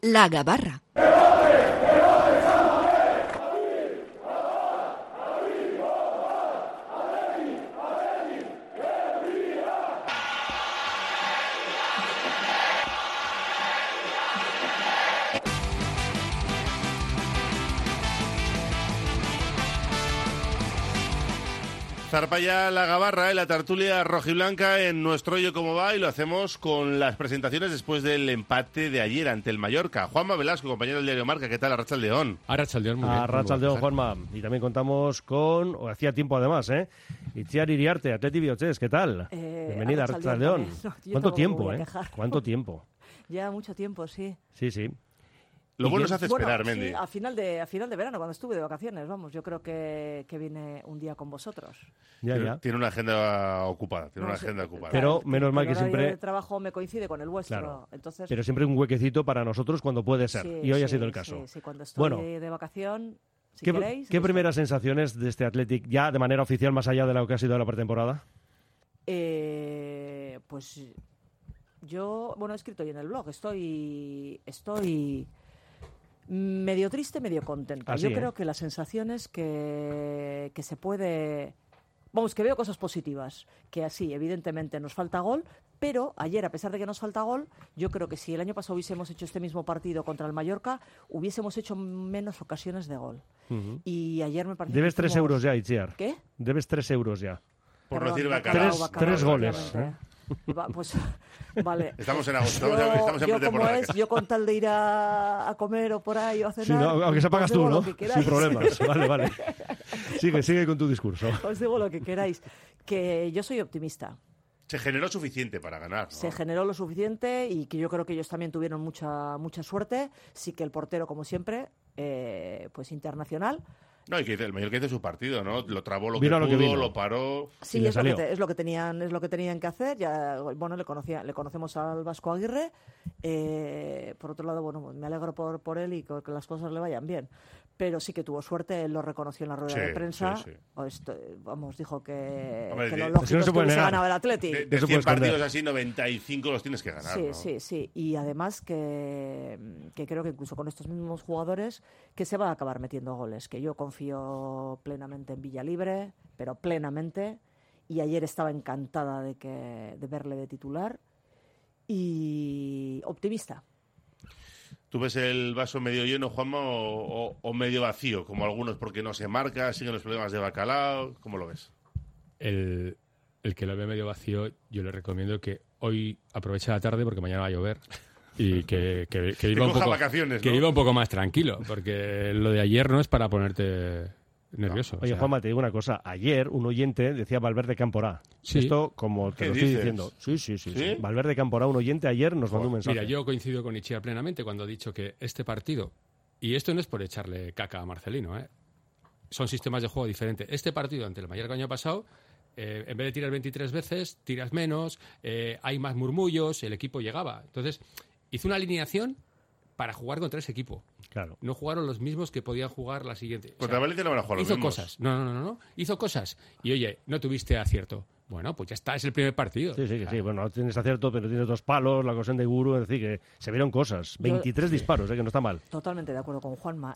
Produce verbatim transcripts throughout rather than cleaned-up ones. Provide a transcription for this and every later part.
La Gabarra. Zarpa ya la Gabarra en la tertulia rojiblanca en nuestro Oye Cómo Va, y lo hacemos con las presentaciones después del empate de ayer ante el Mallorca. Juanma Velasco, compañero del diario Marca, ¿qué tal? Arratsaldeón. Arratsaldeón, muy bien. Arratsaldeón, Juanma. Y también contamos con, o hacía tiempo además, ¿eh? Itziar Iriarte, Atleti Bioches, ¿qué tal? Eh, Bienvenida, Arratsaldeón. No, ¿Cuánto tiempo, eh? ¿Cuánto tiempo? Ya mucho tiempo, sí. Sí, sí. Lo bueno se hace esperar, bueno, Mendy. Sí, a final de a final de verano, cuando estuve de vacaciones, vamos, yo creo que, que vine un día con vosotros. Ya, tiene, ya. tiene una agenda ocupada, tiene No, una sí, agenda ocupada. Pero claro, menos mal que el horario siempre- de trabajo me coincide con el vuestro, Claro. entonces. Pero siempre un huequecito para nosotros cuando puede ser. Sí, y hoy ha sí, sido el caso. Sí, sí, cuando estoy Bueno, de vacación, si ¿Qué, queréis. ¿qué pues- primeras sensaciones de este Athletic ya de manera oficial, más allá de lo que ha sido la pretemporada? Eh, pues yo, bueno, he escrito hoy en el blog, estoy, estoy medio triste, medio contenta. Así, yo ¿eh? creo que la sensación es que, que se puede... Vamos, que veo cosas positivas, que así, evidentemente, nos falta gol, pero ayer, a pesar de que nos falta gol, yo creo que si el año pasado hubiésemos hecho este mismo partido contra el Mallorca, hubiésemos hecho menos ocasiones de gol. Uh-huh. Y ayer me parece Debes que tres hicimos- euros ya, Itziar. ¿Qué? Debes tres euros ya. Por no Perdón, decir bacalao, bacalao. Tres- bacalao, tres goles, efectivamente. Va, pues, vale. Estamos en agosto, Yo, estamos, estamos en yo como pretemporada. es, yo con tal de ir a, a comer o por ahí o a cenar, Sí, no, aunque se os pagas digo tú, lo ¿no? que Sin queráis. problemas. Vale, vale. Sigue, sigue con tu discurso. Os digo lo que queráis. Que yo soy optimista. Se generó suficiente para ganar, ¿no? Se generó lo suficiente y que yo creo que ellos también tuvieron mucha mucha suerte. Sí que el portero, como siempre, eh, pues internacional. No, y que el Mallorca hizo su partido, ¿no? Lo trabó lo Vino que lo que pudo, vino. lo paró. Sí, Y le es lo, que salió. te- es lo que tenían, es lo que tenían que hacer. Ya, bueno, le conocía, le conocemos al Vasco Aguirre. Eh, por otro lado, bueno, me alegro por, por él y que las cosas le vayan bien. Pero sí que tuvo suerte, él lo reconoció en la rueda Sí, de prensa. sí, sí. O esto, vamos, dijo que, Hombre, que de- lo es lógico que no es se que puede hubiese negar. ganado el Atleti. De, de Eso cien puedes esconder. partidos así, noventa y cinco los tienes que ganar, Sí, ¿no? sí, sí. Y además que, que creo que incluso con estos mismos jugadores que se va a acabar metiendo goles. Que yo confío plenamente en Villalibre, pero plenamente. Y ayer estaba encantada de, que, de verle de titular. Y optimista. ¿Tú ves el vaso medio lleno, Juanma, o, o- o medio vacío? Como algunos, porque no se marca, siguen los problemas de bacalao. ¿Cómo lo ves? El, el que lo ve medio vacío, yo le recomiendo que hoy aproveche la tarde porque mañana va a llover y que, que, que viva, un coja poco, vacaciones, que ¿no? viva un poco más tranquilo, porque lo de ayer no es para ponerte nervioso. Oye, o sea, Juanma, te digo una cosa. Ayer un oyente decía Valverde Camporá. Sí. Esto, como te ¿Qué lo estoy dices? diciendo. Sí, sí, sí, ¿Sí? sí. Valverde Camporá, un oyente, ayer nos mandó un mensaje. Mira, yo coincido con Itziar plenamente cuando ha dicho que este partido, y esto no es por echarle caca a Marcelino, ¿eh? Son sistemas de juego diferentes. Este partido ante el Mallorca el año pasado, eh, en vez de tirar veintitrés veces, tiras menos, eh, hay más murmullos, el equipo llegaba. Entonces, hizo una alineación para jugar contra ese equipo. Claro. No jugaron los mismos que podían jugar la siguiente. O Contra sea, Valencia no van a jugar los hizo mismos. cosas. No, no, no, no. Hizo cosas. Y oye, no tuviste acierto. Bueno, pues ya está, es el primer partido. Sí, sí, que sí. Bueno, no tienes acierto, pero tienes dos palos, la cosa de Guru, es decir, que se vieron cosas. veintitrés disparos, eh, que no está mal. Totalmente de acuerdo con Juanma.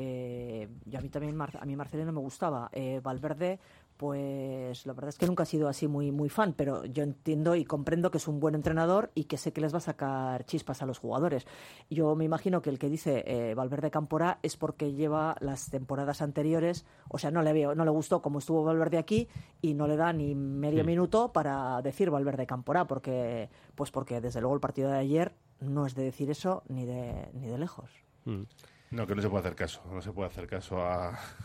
Eh, y a mí también, Mar- a mí Marcelino me gustaba. Eh, Valverde, pues la verdad es que nunca he sido así muy, muy fan, pero yo entiendo y comprendo que es un buen entrenador y que sé que les va a sacar chispas a los jugadores. Yo me imagino que el que dice eh, Valverde Camporá es porque lleva las temporadas anteriores, o sea, no le veo, no le gustó como estuvo Valverde aquí y no le da ni medio Mm. minuto para decir Valverde Camporá, porque, pues porque desde luego el partido de ayer no es de decir eso ni de, ni de lejos. Mm. No, que no se puede hacer caso. No se puede hacer caso a,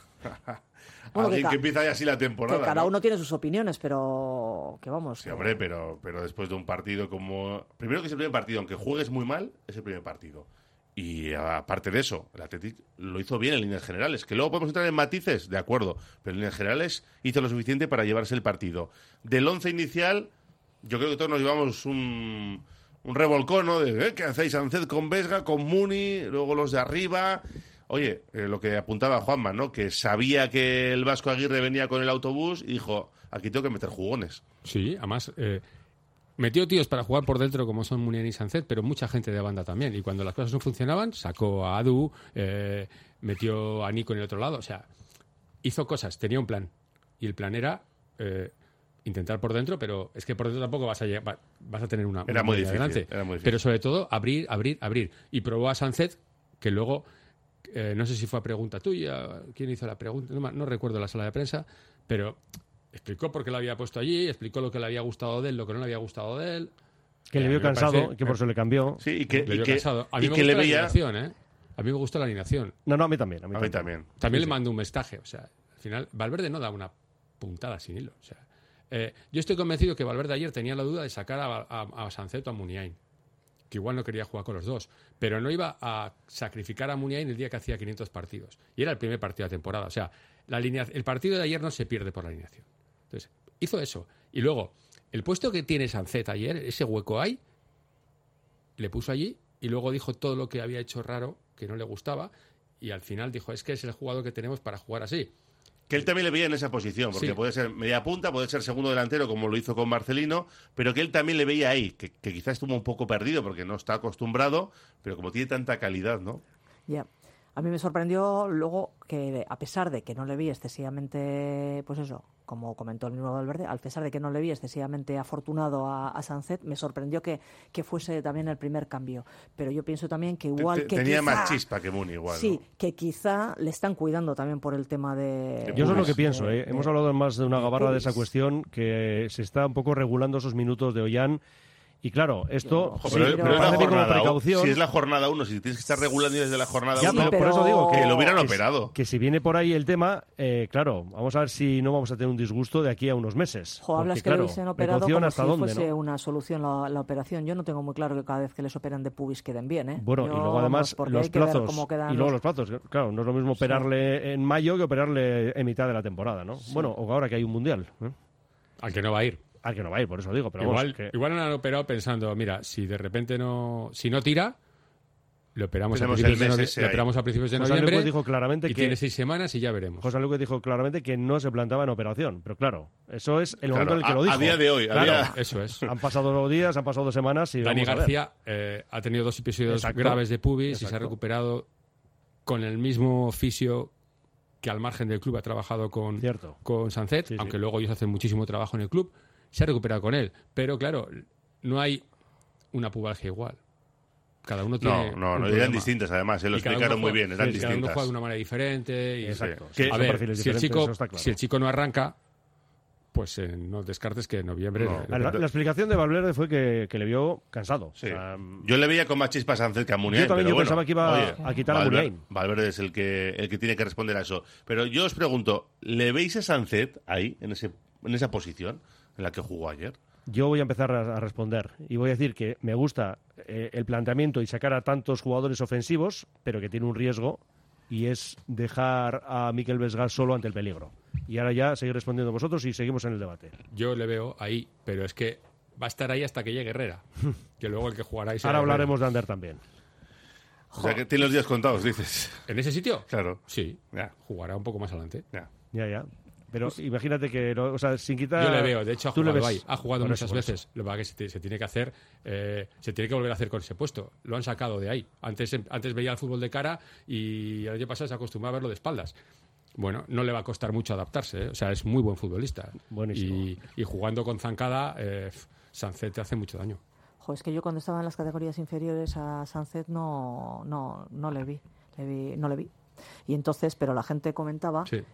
a Bueno, alguien que ca- que empieza ya así la temporada. Que cada ¿no? uno tiene sus opiniones, pero que vamos. Sí, que- hombre, pero, pero después de un partido como... Primero que es el primer partido, aunque juegues muy mal, es el primer partido. Y aparte de eso, el Athletic lo hizo bien en líneas generales. Que luego podemos entrar en matices, de acuerdo, pero en líneas generales hizo lo suficiente para llevarse el partido. Del once inicial, yo creo que todos nos llevamos un, un revolcón, ¿no? De, ¿eh? ¿Qué hacéis? Ancet con Vesga, con Muni, luego los de arriba... Oye, eh, lo que apuntaba Juanma, ¿no? Que sabía que el Vasco Aguirre venía con el autobús y dijo, aquí tengo que meter jugones. Sí, además, eh, metió tíos para jugar por dentro como son Muniain y Sancet, pero mucha gente de banda también. Y cuando las cosas no funcionaban, sacó a Adu, eh, metió a Nico en el otro lado. O sea, hizo cosas, tenía un plan. Y el plan era eh, intentar por dentro, pero es que por dentro tampoco vas a llegar, vas a tener una, Era una muy línea difícil, delante. era muy difícil. Pero sobre todo, abrir, abrir, abrir. Y probó a Sancet, que luego, eh, no sé si fue a pregunta tuya, quién hizo la pregunta, no, no recuerdo la sala de prensa, pero explicó por qué lo había puesto allí, explicó lo que le había gustado de él, lo que no le había gustado de él. Que le A vio mí me cansado, parece- que por eso le cambió. Sí, y que, Le y vio que, cansado. A mí y me que gustó le la veía... alineación, ¿eh? A mí me gustó la alineación. No, no, a mí también. A mí, A mí también. También Sí, le sí. mando un mensaje. O sea, al final, Valverde no da una puntada sin hilo. O sea, eh, yo estoy convencido que Valverde ayer tenía la duda de sacar a, a, a Sancet o a Muniain, que igual no quería jugar con los dos, pero no iba a sacrificar a Muniain el día que hacía quinientos partidos. Y era el primer partido de la temporada. O sea, la alinea- el partido de ayer no se pierde por la alineación. Entonces, hizo eso. Y luego, el puesto que tiene Sancet ayer, ese hueco ahí, le puso allí y luego dijo todo lo que había hecho raro, que no le gustaba, y al final dijo, es que es el jugador que tenemos para jugar así. Que él también le veía en esa posición, porque Sí. puede ser media punta, puede ser segundo delantero, como lo hizo con Marcelino, pero que él también le veía ahí, que, que quizás estuvo un poco perdido porque no está acostumbrado, pero como tiene tanta calidad, ¿no? Ya. A mí me sorprendió luego que, a pesar de que no le vi excesivamente, pues eso, como comentó el mismo Valverde, a pesar de que no le vi excesivamente afortunado a, a Sancet, me sorprendió que, que fuese también el primer cambio. Pero yo pienso también que igual Te- que Tenía quizá, más chispa que Muni igual, sí, ¿no? que quizá le están cuidando también por el tema de... Yo eso es lo que de- pienso. ¿eh? de- Hemos hablado más de una de gabarra de esa Pulis. cuestión, que se está un poco regulando esos minutos de Ollán. Y claro, esto Ojo, Ojo, sí, pero, pero pero es la parece bien como jornada u- precaución. si es la jornada uno, si tienes que estar regulando desde la jornada Ya, uno, pero por eso digo que, que lo hubieran que, operado. que si viene por ahí el tema, eh, claro, vamos a ver si no vamos a tener un disgusto de aquí a unos meses. Jo, hablas Porque, que claro, le hubiesen operado precaución como hasta si dónde, fuese ¿no? una solución la, la operación. Yo no tengo muy claro que cada vez que les operan de pubis queden bien, ¿eh? Bueno, Yo, y luego además vamos, porque los hay que ver plazos. cómo quedan Y luego los- los plazos. Claro, no es lo mismo operarle en mayo que operarle en mitad de la temporada, ¿no? Bueno, o ahora que hay un mundial. ¿eh? Al que no va a ir. Al que no va a ir, por eso digo. Pero vamos, Igual, que- igual no han operado pensando, mira, si de repente no, si no tira, le operamos, a Tenemos principios, el de, mes novie- ese le ahí. operamos a principios de José noviembre Luis dijo claramente y que tiene seis semanas y ya veremos. José Luque dijo claramente que no se planteaba en operación. Pero claro, eso es el momento Claro, en el que a- lo dijo. a día de hoy, a Claro, día- Eso es. han pasado dos días, han pasado dos semanas y Dani vamos a ver. García eh, ha tenido dos episodios Exacto. graves de pubis y se ha Exacto. recuperado con el mismo fisio que al margen del club ha trabajado con, Cierto. con Sancet, Sí, sí. aunque luego ellos hacen muchísimo trabajo en el club, se ha recuperado con él. Pero claro, no hay una pubalgia igual. Cada uno tiene No, no, un no, problema. eran distintas además, se lo Y cada explicaron uno muy juega- bien, eran sí, cada uno distintas. juega de una manera diferente. Y, Exacto. Que- Sí, a son ver, perfiles si el, diferentes, chico, eso está claro. si el chico no arranca, pues eh, no descartes que en noviembre... No. le- Ah, La, la explicación de Valverde fue que, que le vio cansado. Sí. O sea, Yo le veía con más chispa a Sancet que a Muniain. Yo también, pero yo bueno, pensaba que iba oye, a quitar a Valverde, Muniain. Valverde es el que, el que tiene que responder a eso. Pero yo os pregunto, ¿le veis a Sancet ahí, en, ese, en esa posición en la que jugó ayer? yo voy a empezar a, a responder y voy a decir que me gusta eh, el planteamiento y sacar a tantos jugadores ofensivos, pero que tiene un riesgo y es dejar a Mikel Vesga solo ante el peligro. Y ahora ya seguir respondiendo vosotros y seguimos en el debate. Yo le veo ahí, pero es que va a estar ahí hasta que llegue Herrera. Que luego el que jugará ahí será Ahora Herrera. hablaremos de Ander también. O sea, que tiene los días contados, dices. ¿En ese sitio? Claro. Sí, Ya, jugará un poco más adelante. ya. Ya, ya. Pero imagínate que, no- o sea, sin quitar... Yo le veo, de hecho ha tú le jugado ves- ahí, ha jugado por muchas eso, por eso. veces. Lo que pasa es que se, se tiene que hacer, eh, se tiene que volver a hacer con ese puesto. Lo han sacado de ahí. Antes, antes veía el fútbol de cara y el año pasado se acostumbraba a verlo de espaldas. Bueno, no le va a costar mucho adaptarse, ¿eh? O sea, es muy buen futbolista. Buenísimo. Y, y jugando con zancada, eh, Sancet te hace mucho daño. Jo, es que yo cuando estaba en las categorías inferiores a Sancet no, no, no le vi, le vi, no le vi. Y entonces, pero la gente comentaba Sí.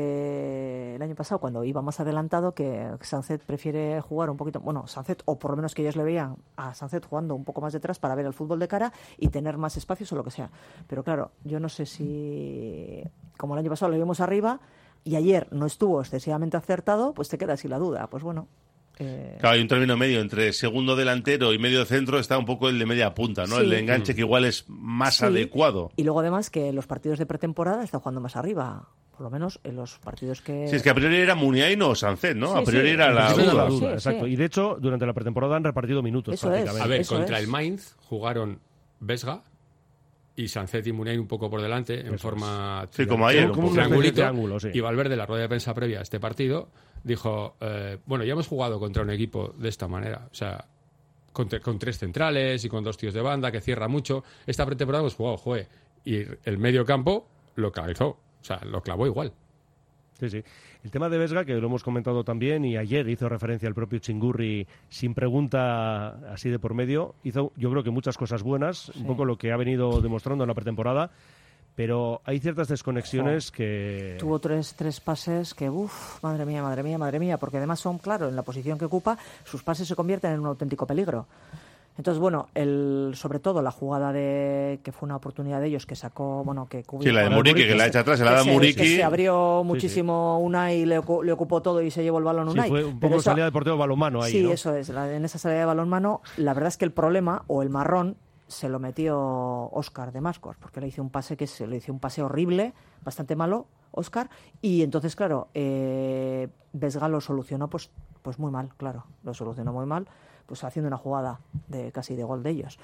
que el año pasado, cuando iba más adelantado, que Sancet prefiere jugar un poquito, bueno, Sancet, o por lo menos que ellos le veían a Sancet jugando un poco más detrás para ver el fútbol de cara y tener más espacios o lo que sea. Pero claro, yo no sé si, como el año pasado lo vimos arriba y ayer no estuvo excesivamente acertado, pues te queda así la duda. Pues bueno. Eh, Claro, hay un término medio entre segundo delantero y medio centro, está un poco el de media punta, ¿no? Sí. El de enganche que igual es más Sí. adecuado. Y luego además que en los partidos de pretemporada está jugando más arriba, por lo menos en los partidos que... Sí, es que a priori era Muniain o Sancet, ¿no? Sí, a priori sí. era la Esa Sí, es la duda. duda, sí, exacto. sí. Y de hecho, durante la pretemporada han repartido minutos Eso es. prácticamente. A ver, Eso contra es. el Mainz jugaron Vesga y Sancet y Muniain un poco por delante, en Eso forma Sí, como ayer, como un una especie de triangulito, triángulo, sí. y Valverde, la rueda de prensa previa a este partido, dijo, eh, bueno, ya hemos jugado contra un equipo de esta manera, o sea, con, tre- con tres centrales y con dos tíos de banda, que cierra mucho. Esta pretemporada hemos jugado, joder, y el medio campo lo calzó, o sea, lo clavó igual. Sí, sí. El tema de Vesga, que lo hemos comentado también, y ayer hizo referencia al propio Chingurri sin pregunta así de por medio, hizo yo creo que muchas cosas buenas, un poco lo que ha venido demostrando en la pretemporada, pero hay ciertas desconexiones que... Tuvo tres, tres pases que, uff, madre mía, madre mía, madre mía, porque además son, claro, en la posición que ocupa, sus pases se convierten en un auténtico peligro. Entonces, bueno, el, sobre todo la jugada de que fue una oportunidad de ellos que sacó, bueno, que cubrió. Sí, la de Muriqui, que la echa atrás, se la da se, Muriqui. que se abrió muchísimo una y le, ocu- le ocupó todo y se llevó el balón Sí, Unai. fue un Pero poco eso- salida de portero balonmano ahí, Sí, ¿no? eso es. La- en esa salida de balonmano, la verdad es que el problema, o el marrón, se lo metió Óscar de Mascos, porque le hizo un pase que se le hizo un pase horrible, bastante malo, Óscar, y entonces, claro, eh, Vesga lo solucionó pues, pues muy mal, claro, lo solucionó muy mal, pues haciendo una jugada de casi de gol de ellos.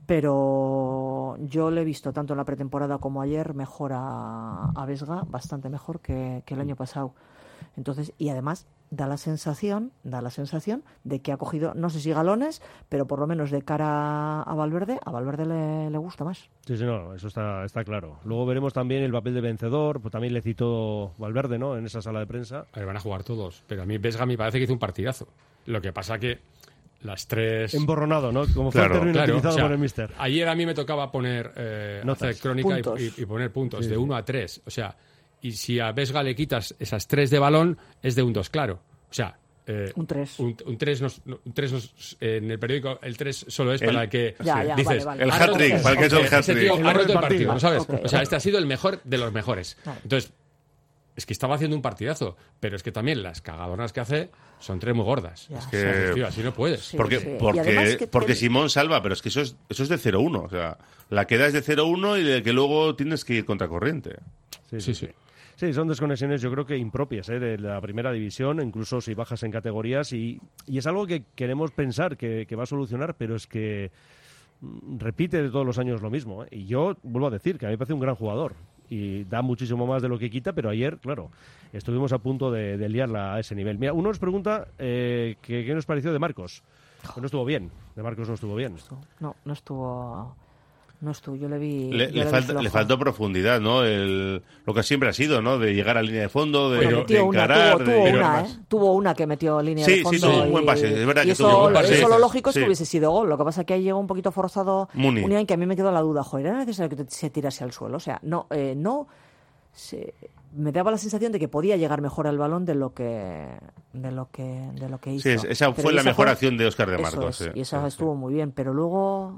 Pero yo le he visto tanto en la pretemporada como ayer mejor a, a Vesga, bastante mejor que, que el año pasado. Entonces, y además da la sensación, da la sensación de que ha cogido, no sé si galones, pero por lo menos de cara a Valverde, a Valverde le, le gusta más. Sí, sí, no, eso está, está claro. Luego veremos también el papel de vencedor, pues también le citó Valverde, ¿no?, en esa sala de prensa. A ver, van a jugar todos, pero a mí Vesga me parece que hizo un partidazo. Lo que pasa que las tres... Emborronado, ¿no? Como fue Claro, el término Claro, utilizado o sea, por el mister. ayer a mí me tocaba poner eh, Notas. hacer crónica y, Puntos. y- y poner puntos Sí, de sí. uno a tres. O sea, y si a Vesga le quitas esas tres de balón, es de un dos, claro. O sea, eh, Un tres. Un, un tres, nos- no, un tres nos- eh, en el periódico, el tres solo es El- para el que Ya, ya, dices, vale, vale. El ha hat-trick, roto- para el que ha hecho el ese hat-trick. tío El ha gol roto del el partido, partido. ¿no sabes? Ok, O sea, ok. este ha sido el mejor de los mejores. Vale. Entonces, es que estaba haciendo un partidazo, pero es que también las cagadonas que hace son tres muy gordas. Ya, Es que- O sea, tío, así no puedes. Sí. Porque, sí. Y porque, además que porque te- Simón salva, pero es que eso es, eso es de cero uno. O sea, la queda es de cero uno y de que luego tienes que ir contracorriente. Sí, Sí, sí. Sí, son desconexiones yo creo que impropias, ¿eh?, de la primera división, incluso si bajas en categorías, y, y es algo que queremos pensar que, que va a solucionar, pero es que mm, repite de todos los años lo mismo, ¿eh? Y yo vuelvo a decir que a mí me parece un gran jugador y da muchísimo más de lo que quita, pero ayer, claro, estuvimos a punto de, de liarla a ese nivel. Mira, uno nos pregunta eh, que, qué nos pareció de Marcos. Pues no estuvo bien, de Marcos no estuvo bien. No, no estuvo. No estuvo, yo le vi. Le, yo le vi falta- flojo. le faltó profundidad, ¿no? El, lo que siempre ha sido, ¿no? De llegar a línea de fondo, de, Bueno, de metió una, encarar, tuvo, de tuvo llegar una, más. ¿eh? Tuvo una que metió línea Sí, de sí, fondo. tuvo un y, buen pase, es verdad y que eso, tuvo un buen pase. eso lo lógico es Sí. que hubiese sido gol. Lo que pasa es que ahí llegó un poquito forzado Muni. Muniain, que a mí me quedó la duda. Joder, ¿era necesario que te- se tirase al suelo? O sea, no, eh, no. Se, me daba la sensación de que podía llegar mejor al balón de lo que de lo que de lo que hizo. Sí, es- esa Pero fue la esa mejor fue- acción de Óscar de eso Marcos. es, sí. y esa Sí, estuvo sí. muy bien, pero luego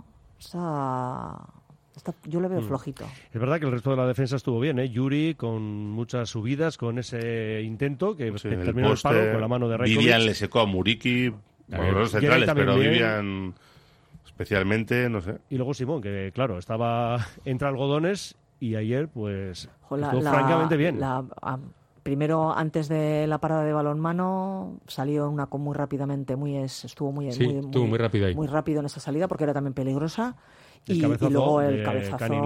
esa, esta- yo le veo Mm. flojito. Es verdad que el resto de la defensa estuvo bien, ¿eh? Yuri con muchas subidas, con ese intento que, Sí, que el terminó el poste, palo con la mano de Rajkovic. Vivian le secó a Muriqui, bueno, los Jerry centrales, también pero bien. Vivian especialmente, no sé. Y luego Simón, que claro, estaba entre algodones y ayer pues Jo, la- estuvo la- francamente bien. la- a- primero, antes de la parada de balonmano, salió una con muy rápidamente, muy es- estuvo muy, Sí, muy, estuvo muy rápido ahí. muy rápido en esa salida porque era también peligrosa. El Y, cabezazo y luego de el cabezazo. Canning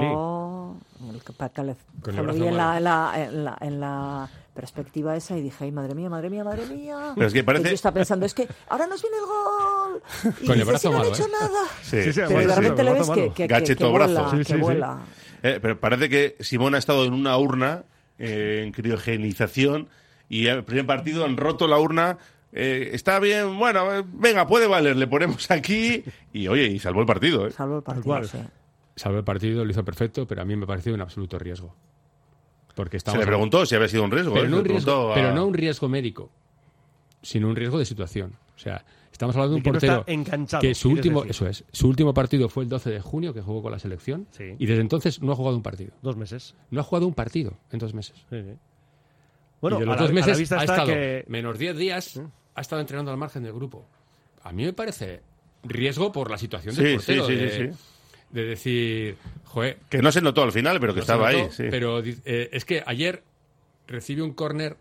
El ca- cale- Con el lo brazo vi en la, malo. en, la, en, la, en la perspectiva esa y dije, ay, madre mía, madre mía, madre mía. Pero es que parece- Y yo estaba pensando, es que ahora nos viene el gol. Y Con el dices, brazo "Y no han malo, hecho ¿eh?". nada. Sí, Sí, sí, Pero sí, de sí, repente sí, le el ves brazo que, malo. que, que, Gacheto que vuela, brazo. Sí, que sí, sí. vuela. Eh, pero parece que Simón ha estado en una urna eh, en criogenización y el primer partido han roto la urna. Eh, está bien, bueno, eh, venga, puede valer, le ponemos aquí y oye, y salvó el partido. ¿eh? Salvo el partido, cual. sí. Salvó el partido, lo hizo perfecto, pero a mí me pareció un absoluto riesgo. Porque Se estamos le preguntó si había sido un riesgo. pero, ¿eh? no Se un le riesgo preguntó a- pero no un riesgo médico, sino un riesgo de situación. O sea, estamos hablando de De un que no portero está enganchado, que su quieres último, decir. eso es, su último partido fue el doce de junio, que jugó con la selección, Sí. y desde entonces no ha jugado un partido. Dos meses. No ha jugado un partido en dos meses. Sí, sí. Bueno, y de los a la- dos a la meses vista ha está estado que- menos diez días, ha estado entrenando al margen del grupo. A mí me parece riesgo por la situación del Sí, portero. sí, sí, de, sí, sí. de decir, joder, Que no se notó al final, pero que no se estaba notó, ahí. Sí. Pero di- eh, es que ayer recibe un córner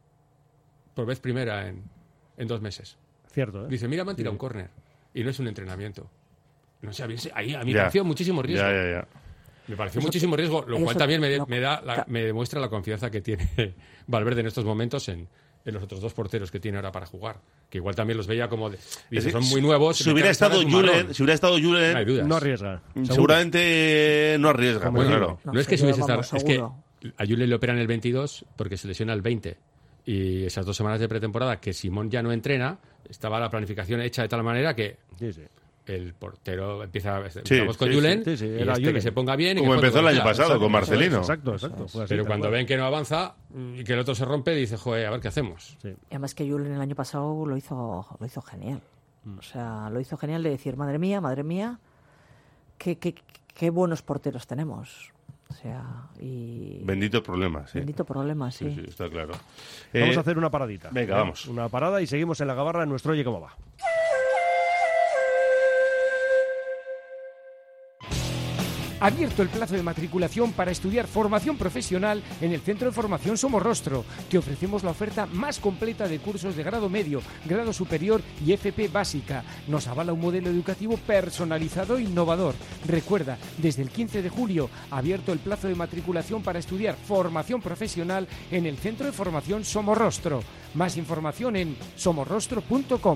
por vez primera en, en dos meses. Cierto, ¿eh? Dice, mira, me han tirado un córner. Y no es un entrenamiento. No sé, a mí, ahí a mí me Ya. pareció muchísimo riesgo. Ya, ya, ya. Me pareció Eso muchísimo te- riesgo, lo eso cual también me, lo- me da la- ta- me demuestra la confianza que tiene Valverde en estos momentos en, en los otros dos porteros que tiene ahora para jugar. Que igual también los veía como... De, dice, Es que son muy nuevos. Si me hubiera quedan estado caras un marrón. Julen, si hubiera estado Julen, No hay dudas. No arriesga. seguro. seguramente no arriesga. Como Pues digo. claro. No, No, es que se seguro, hubiese estado... vamos, Es que seguro. a Julen le operan el veintidós porque se lesiona el veinte. Y esas dos semanas de pretemporada que Simón ya no entrena, estaba la planificación hecha de tal manera que Sí, sí. el portero empieza... Empezamos con sí, Julen, sí, sí, y era este Julen. que se ponga bien... y Como que juegue empezó el año como quiera. pasado con Marcelino. Exacto, exacto. fue así, Pero tal cuando cual. ven que no avanza y que el otro se rompe, dice, joder, a ver qué hacemos. Sí. Y además que Julen el año pasado lo hizo, lo hizo genial. O sea, lo hizo genial de decir, madre mía, madre mía, qué, qué, qué buenos porteros tenemos. O sea, y... Bendito problema, sí. Bendito problema, sí. Sí, sí, está claro. Vamos Eh, a hacer una paradita. venga, ¿eh? vamos. Una parada y seguimos en la gabarra en nuestro Oye Cómo Va. Abierto el plazo de matriculación para estudiar formación profesional en el Centro de Formación Somorrostro. Te ofrecemos la oferta más completa de cursos de grado medio, grado superior y F P básica. Nos avala un modelo educativo personalizado e innovador. Recuerda, desde el quince de julio, abierto el plazo de matriculación para estudiar formación profesional en el Centro de Formación Somorrostro. Más información en somorrostro punto com.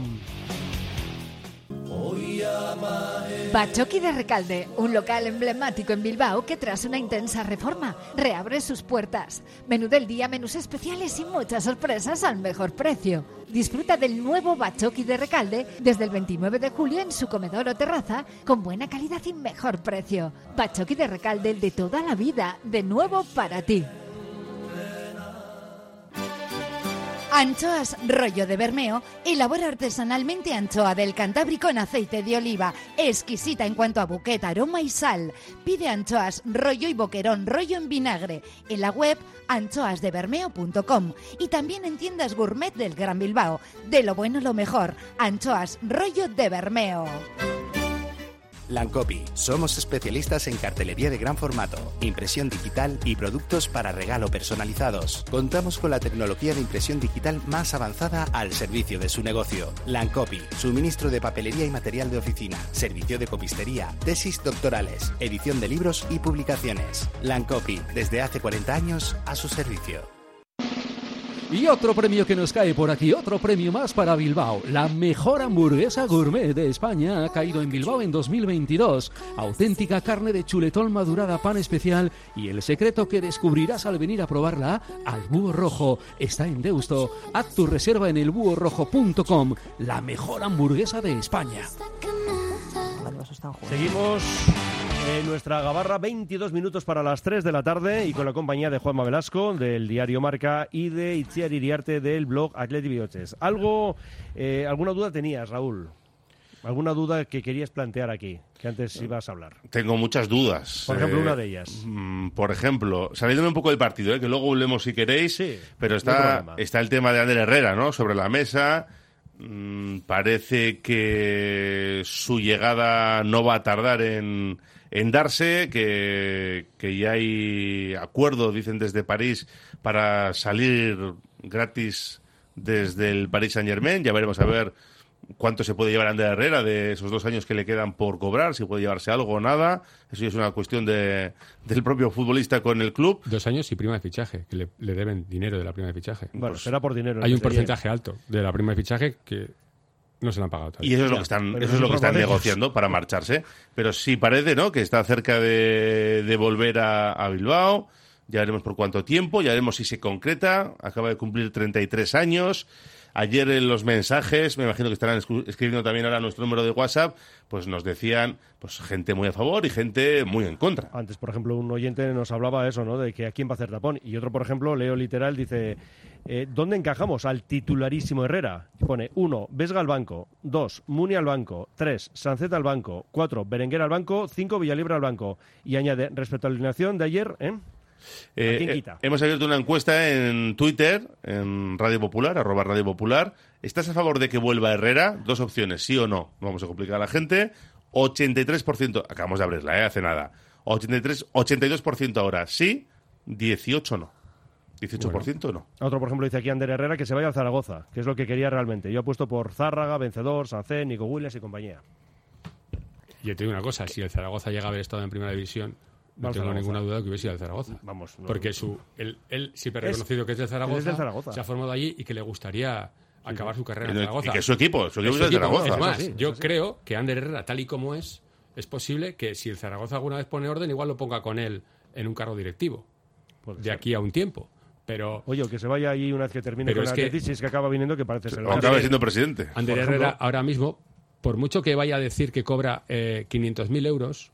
Bachoqui de Recalde, un local emblemático en Bilbao que tras una intensa reforma reabre sus puertas. Menú del día, menús especiales y muchas sorpresas al mejor precio. Disfruta del nuevo Bachoqui de Recalde desde el veintinueve de julio en su comedor o terraza con buena calidad y mejor precio. Bachoqui de Recalde, el de toda la vida, de nuevo para ti. Anchoas Rollo de Bermeo elabora artesanalmente anchoa del Cantábrico en aceite de oliva, exquisita en cuanto a buquet, aroma y sal. Pide anchoas Rollo y boquerón Rollo en vinagre en la web anchoas de bermeo punto com y también en tiendas gourmet del Gran Bilbao. De lo bueno lo mejor, Anchoas Rollo de Bermeo. Lancopy. Somos especialistas en cartelería de gran formato, impresión digital y productos para regalo personalizados. Contamos con la tecnología de impresión digital más avanzada al servicio de su negocio. Lancopy. Suministro de papelería y material de oficina, servicio de copistería, tesis doctorales, edición de libros y publicaciones. Lancopy. Desde hace cuarenta años a su servicio. Y otro premio que nos cae por aquí, otro premio más para Bilbao. La mejor hamburguesa gourmet de España ha caído en Bilbao en dos mil veintidós. Auténtica carne de chuletón madurada, pan especial y el secreto que descubrirás al venir a probarla al Búho Rojo. Está en Deusto. Haz tu reserva en el búho rojo punto com. La mejor hamburguesa de España. Bueno, eso está en juego. Seguimos en nuestra gabarra, veintidós minutos para las tres de la tarde y con la compañía de Juanma Velasco del diario Marca y de Itziar Iriarte del blog Athletic Bioches. ¿Algo, eh, ¿Alguna duda tenías, Raúl? ¿Alguna duda que querías plantear aquí, que antes ibas a hablar? Tengo muchas dudas. Por ejemplo, Eh, una de ellas. mm, Por ejemplo, saliéndome un poco del partido, ¿eh? Que luego volvemos si queréis, Sí, pero no hay está, problema. está el tema de Ander Herrera, ¿no? Sobre la mesa. Mm, parece que su llegada no va a tardar en, en darse, que, que ya hay acuerdo, dicen desde París, para salir gratis desde el Paris Saint-Germain. Ya veremos a ver cuánto se puede llevar Ander Herrera de esos dos años que le quedan por cobrar, si puede llevarse algo o nada. Eso ya es una cuestión de, del propio futbolista con el club. Dos años y prima de fichaje, que le, le deben dinero de la prima de fichaje. Bueno, pues será por dinero. Hay un no sé. porcentaje alto de la prima de fichaje que no se le han pagado todavía. Y eso es lo Ya, que están, pero eso es lo que por están ellos. negociando para marcharse. Pero sí parece, ¿no?, que está cerca de, de volver a, a Bilbao. Ya veremos por cuánto tiempo, ya veremos si se concreta. Acaba de cumplir treinta y tres años. Ayer en los mensajes, me imagino que estarán escu- escribiendo también ahora nuestro número de WhatsApp, pues nos decían pues gente muy a favor y gente muy en contra. Antes, por ejemplo, un oyente nos hablaba eso, ¿no? De que a quién va a hacer tapón. Y otro, por ejemplo, leo literal, dice, eh, ¿dónde encajamos al titularísimo Herrera? Y pone, uno, Vesga al banco, dos, Muni al banco, tres, Sanceta al banco, cuatro, Berenguer al banco, cinco, Villalibre al banco. Y añade, respecto a la alineación de ayer, ¿eh? Eh, ¿A quién eh, quita? hemos abierto una encuesta en Twitter, en Radio Popular, arroba Radio Popular. ¿Estás a favor de que vuelva Herrera? Dos opciones, sí o no. No vamos a complicar a la gente. ochenta y tres por ciento, acabamos de abrirla, ¿eh? Hace nada. ochenta y tres, ochenta y dos por ciento ahora sí, dieciocho no. dieciocho por ciento no. Otro, por ejemplo, dice aquí Ander Herrera que se vaya al Zaragoza, que es lo que quería realmente. Yo apuesto por Zárraga, Vencedor, Sancé, Nico Williams y compañía. Yo te digo una cosa, si el Zaragoza llega a haber estado en primera división No tengo ninguna duda de que hubiese ido al Zaragoza. Vamos, no, porque su, él, él siempre ha reconocido es, que es del Zaragoza, es del Zaragoza, se ha formado allí y que le gustaría acabar su carrera en Zaragoza. Y que su equipo, su equipo es del Zaragoza. Es más, sí, yo sí. creo que Ander Herrera, tal y como es, es posible que si el Zaragoza alguna vez pone orden, igual lo ponga con él en un cargo directivo. Puede de ser. aquí a un tiempo. Pero, Oye, o que se vaya ahí una vez que termine Pero con es el que- Atleti, si es que acaba viniendo que parece ser O el acaba Barça. siendo presidente. Ander por ejemplo- Herrera ahora mismo, por mucho que vaya a decir que cobra eh, quinientos mil euros,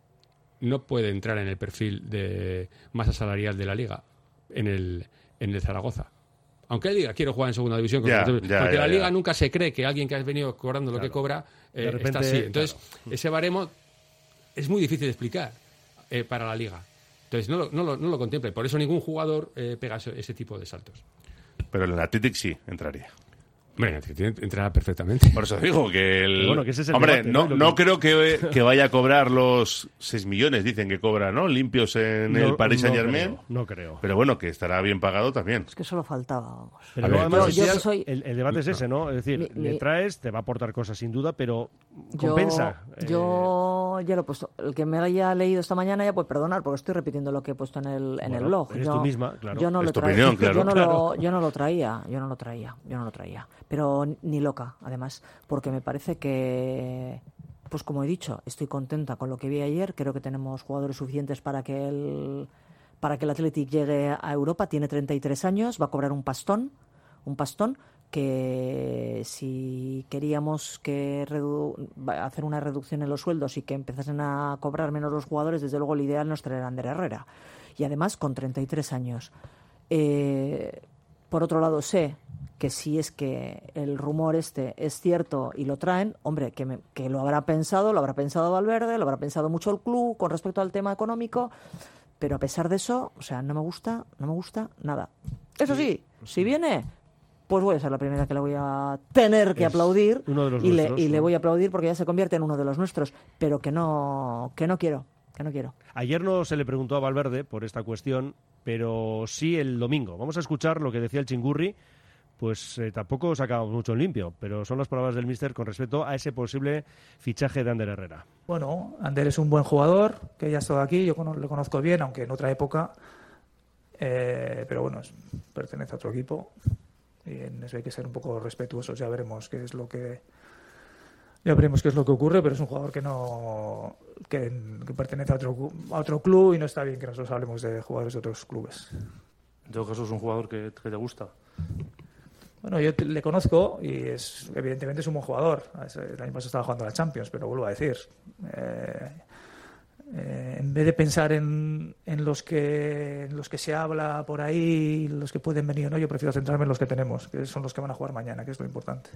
no puede entrar en el perfil de masa salarial de la Liga en el, en el Zaragoza. Aunque él diga, quiero jugar en segunda división. con Ya, los- ya, porque ya, la Liga ya. nunca se cree que alguien que ha venido cobrando lo Claro. que cobra eh, De repente, está así. Entonces, claro. ese baremo es muy difícil de explicar eh, para la Liga. Entonces, no lo, no lo, no lo contemple. Por eso ningún jugador eh, pega ese, ese tipo de saltos. Pero en el Athletic sí entraría. Bueno, entrará perfectamente. Por eso digo que el... Pero bueno, que ese es el Hombre, debate, no, ¿no? Lo no que- creo que, que vaya a cobrar los seis millones, dicen que cobra, ¿no? Limpios en No- el Paris no Saint-Germain. creo, No creo. Pero bueno, que estará bien pagado también. Es que solo faltaba, vamos. Pero A luego, ver, además, yo- yo ya que soy- el, el debate es ese, ¿no? Es decir, Mi- le mi- traes, te va a aportar cosas sin duda, pero Yo, compensa. Eh, yo ya lo he puesto. El que me haya leído esta mañana ya puede perdonar, porque estoy repitiendo lo que he puesto en el, en Bueno, el blog. eres yo, tú misma, claro. Yo no Es lo tu traía. opinión, claro. Yo no, Claro. Lo, yo no lo traía, yo no lo traía, yo no lo traía. Pero ni loca, además, porque me parece que, pues como he dicho, estoy contenta con lo que vi ayer. Creo que tenemos jugadores suficientes para que el, para que el Athletic llegue a Europa. Tiene treinta y tres años, va a cobrar un pastón, un pastón que si queríamos que redu- hacer una reducción en los sueldos y que empezasen a cobrar menos los jugadores, desde luego el ideal no es traer a Ander Herrera. Y además con treinta y tres años. Eh, por otro lado, sé que si es que el rumor este es cierto y lo traen, hombre, que, me- que lo habrá pensado, lo habrá pensado Valverde, lo habrá pensado mucho el club con respecto al tema económico, pero a pesar de eso, o sea, no me gusta, no me gusta nada. Eso sí, si viene, pues voy a ser la primera que le voy a tener que Es aplaudir uno de los y, le, nuestros, y le ¿no? voy a aplaudir porque ya se convierte en uno de los nuestros, pero que no, que no quiero, que no quiero. Ayer no se le preguntó a Valverde por esta cuestión, pero sí el domingo. Vamos a escuchar lo que decía el Chingurri. Pues eh, tampoco sacamos mucho en limpio, pero son las palabras del míster con respecto a ese posible fichaje de Ander Herrera. Bueno, Ander es un buen jugador, que ya ha estado aquí, yo cono- le conozco bien, aunque en otra época, eh, pero bueno, es- pertenece a otro equipo y en eso hay que ser un poco respetuosos, ya veremos qué es lo que ya veremos qué es lo que ocurre, pero es un jugador que no que, que pertenece a otro, cu- a otro club y no está bien que nosotros hablemos de jugadores de otros clubes. En todo caso, es un jugador que, que te gusta. Bueno, yo te- le conozco y es evidentemente es un buen jugador. Es- El año pasado estaba jugando a la Champions, pero vuelvo a decir, eh, eh, en vez de pensar en, en los que en los que se habla por ahí, los que pueden venir o no, yo prefiero centrarme en los que tenemos, que son los que van a jugar mañana, que es lo importante.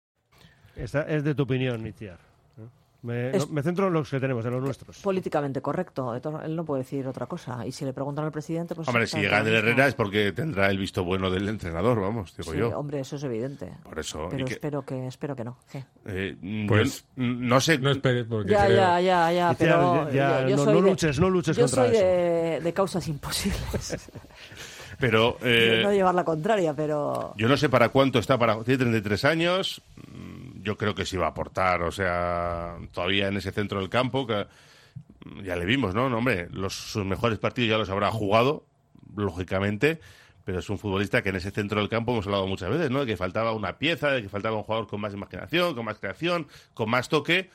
Esta es de tu opinión, Itziar. ¿eh? Me, Es- no, me centro en los que tenemos, en los nuestros. Políticamente correcto, de to- él no puede decir otra cosa. Y si le preguntan al presidente, pues... Hombre, si exactamente llega lo Ander mismo. Herrera es porque tendrá el visto bueno del entrenador, vamos, digo Sí, yo. hombre, eso es evidente. Por eso. Pero y que- espero que espero que no. Sí. eh, yo Pues- no sé. No esperes porque Ya, creo- ya, ya, ya, Itziar, pero ya, yo, yo no, soy no de- luches, no luches yo contra soy eso. de, de causas imposibles. Pero eh, no llevar la contraria, pero... yo no sé para cuánto está. Para, tiene treinta y tres años. mm, Yo creo que sí va a aportar. O sea, todavía en ese centro del campo. Que, mm, ya le vimos, ¿no? No, hombre, los, sus mejores partidos ya los habrá jugado, lógicamente. Pero es un futbolista que en ese centro del campo hemos hablado muchas veces, ¿no? De que faltaba una pieza, de que faltaba un jugador con más imaginación, con más creación, con más toque.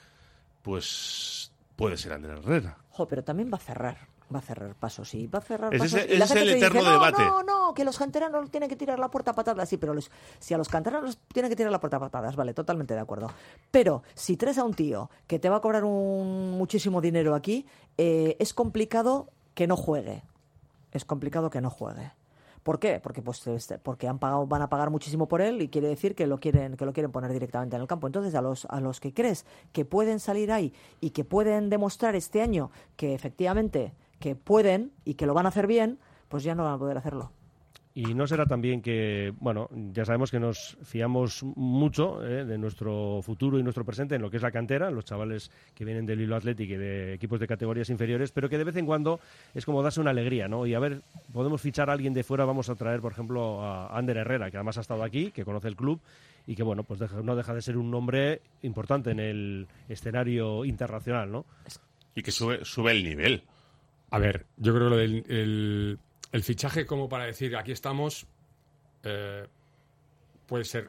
Pues puede ser Ander Herrera. Jo, pero también va a cerrar. Va a cerrar pasos, sí. Va a cerrar Ese es- pasos. y ese la es gente el te dice, eterno no, debate. No, no, que los canteranos tienen que tirar la puerta a patadas. Sí, pero los- si a los canteranos tienen que tirar la puerta a patadas, vale, totalmente de acuerdo. Pero si traes a un tío que te va a cobrar un muchísimo dinero aquí, eh, es complicado que no juegue. Es complicado que no juegue. ¿Por qué? Porque pues este, porque han pagado, van a pagar muchísimo por él y quiere decir que lo quieren que lo quieren poner directamente en el campo. Entonces, a los a los que crees que pueden salir ahí y que pueden demostrar este año que efectivamente que pueden y que lo van a hacer bien, pues ya no van a poder hacerlo. Y no será también que, bueno, ya sabemos que nos fiamos mucho eh, de nuestro futuro y nuestro presente en lo que es la cantera, los chavales que vienen del Bilbao Athletic y de equipos de categorías inferiores, pero que de vez en cuando es como darse una alegría, ¿no? Y a ver, podemos fichar a alguien de fuera, vamos a traer, por ejemplo, a Ander Herrera, que además ha estado aquí, que conoce el club y que, bueno, pues deja- no deja de ser un nombre importante en el escenario internacional, ¿no? Y que sube, sube el nivel. A ver, yo creo que lo del el, el fichaje como para decir aquí estamos eh, puede ser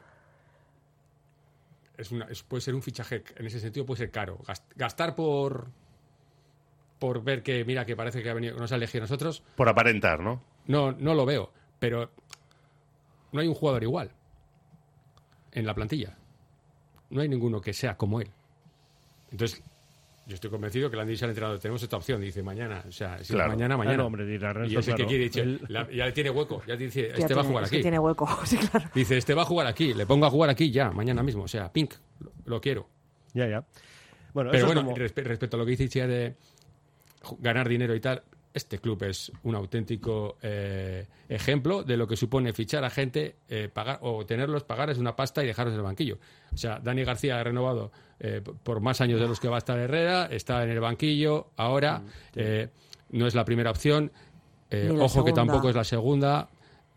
es una, es, puede ser un fichaje en ese sentido puede ser caro. Gastar por por ver que mira que parece que ha venido, nos ha elegido a nosotros. Por aparentar, ¿no? No, no lo veo, pero no hay un jugador igual en la plantilla. No hay ninguno que sea como él. Entonces, yo estoy convencido que le han dicho al entrenador, tenemos esta opción, dice mañana, o sea, si claro. es mañana, mañana. Ah, no, hombre, dirá, y ese claro. que quiere, dice, El... la, ya le tiene hueco, ya dice, Ya este tiene, va a jugar es aquí. que tiene hueco, sí, claro. Dice, este va a jugar aquí, le pongo a jugar aquí ya, mañana mismo, o sea, pink, lo, lo quiero. Ya, ya. Bueno, Pero eso bueno, es como... respe- respecto a lo que dice Itziar de ganar dinero y tal, este club es un auténtico eh, ejemplo de lo que supone fichar a gente, eh, pagar o tenerlos, pagarles una pasta y dejarlos en el banquillo. O sea, Dani García ha renovado eh, por más años de los que va a estar Herrera, está en el banquillo ahora, eh, no es la primera opción, eh, Ni la ojo que segunda. tampoco es la segunda.